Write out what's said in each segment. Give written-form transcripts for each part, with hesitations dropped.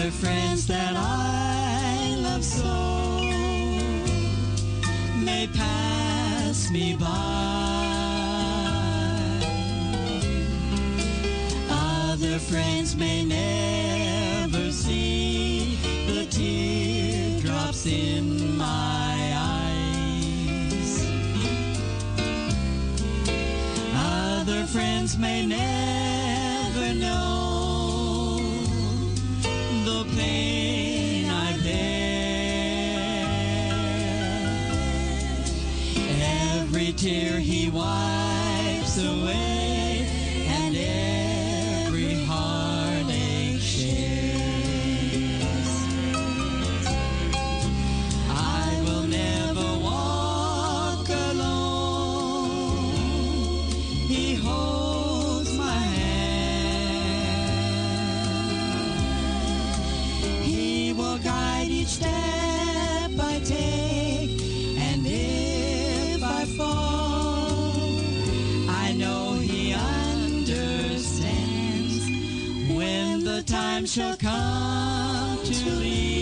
Other friends that I love so may pass me by. Other friends may never see the teardrops in my eyes. Other friends may never know the pain I bear. Every tear he wipes away, and every heartache shares. I will never walk alone. He holds my hand. He will guide each step I take, and if I fall, I know he understands when the time shall come to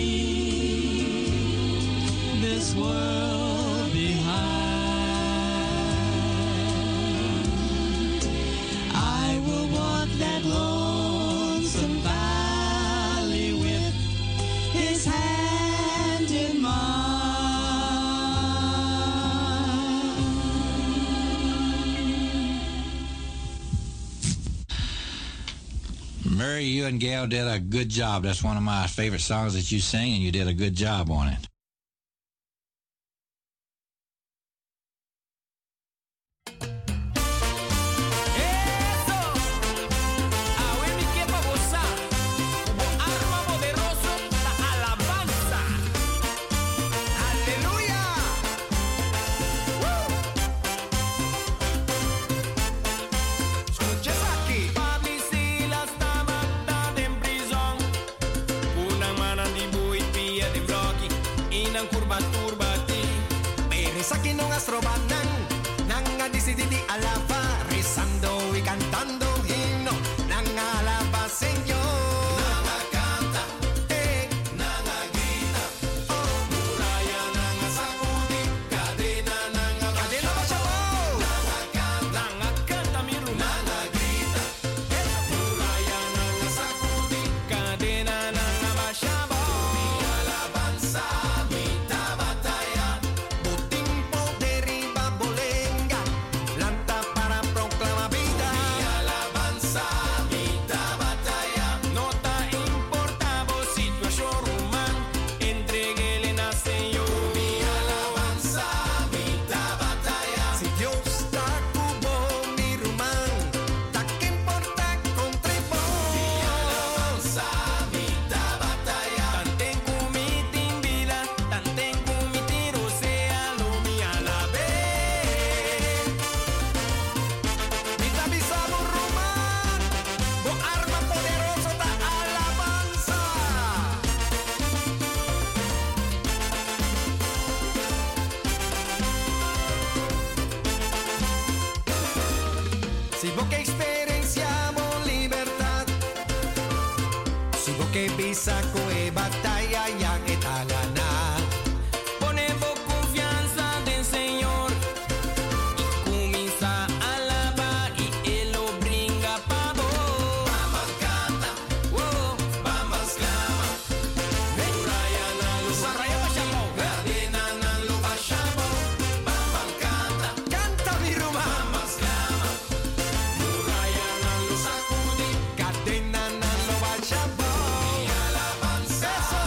leave this world behind. I will walk that lonesome valley with his hand in mine. Murray, you and Gail did a good job. That's one of my favorite songs that you sing, and you did a good job on it. Aquí non has trobanan, nang decididi alaba, rezando y cantando himno, nang alaba Señor. Nang canta, nang grita, oh muralla nang sacudi, cadena bachabo, nang canta mi rumba, nang grita, muralla nang sacudi, cadena nang bachabo, mi alabanza, mi batalla. Si vos que experienciamos libertad, si vos que pisa coe batalla ya que está ganar. Ponemos confianza del Señor y comienza a alabar y Él lo brinca pa' vos. Vamos canta, oh, vamos clama. Muralla na lo bachamo, cadena na lo bachamo. Vamos canta, canta mi rumba. Vamos clama. Muralla na lo sacudi, cadena na lo bachamo. Mi alabanza. Eso.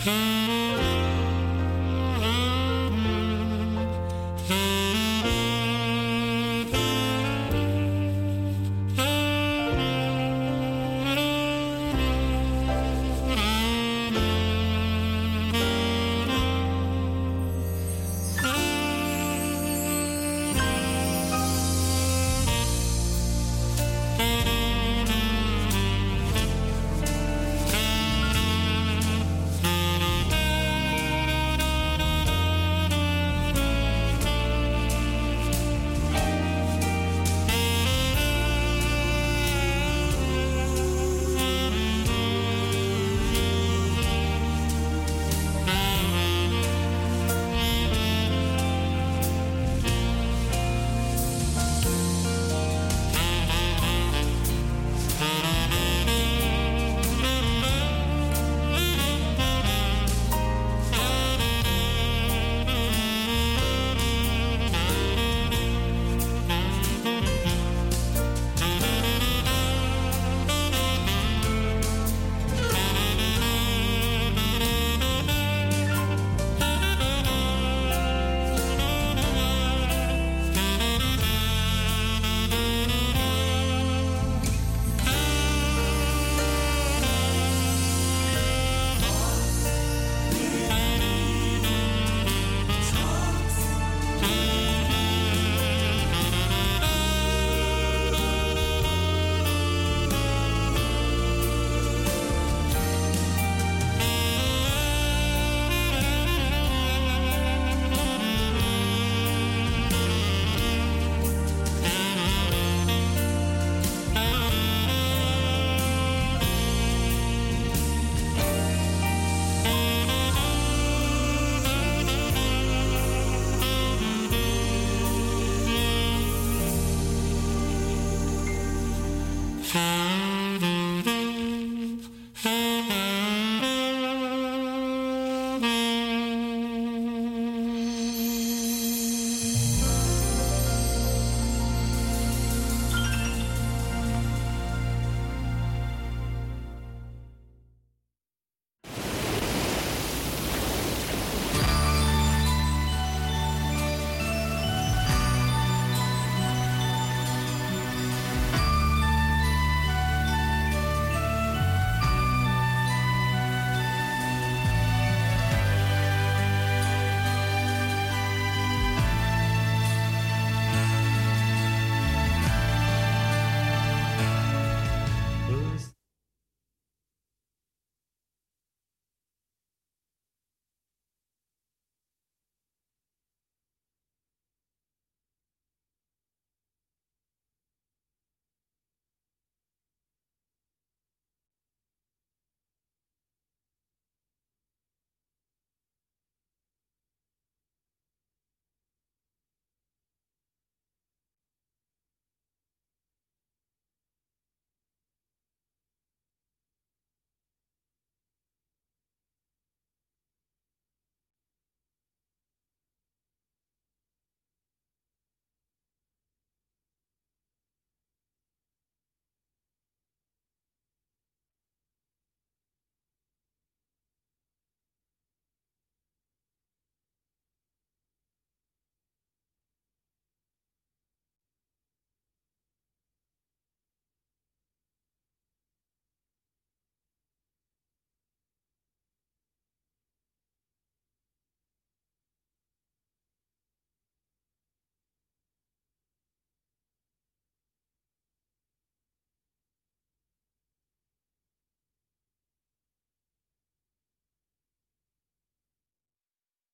Hey.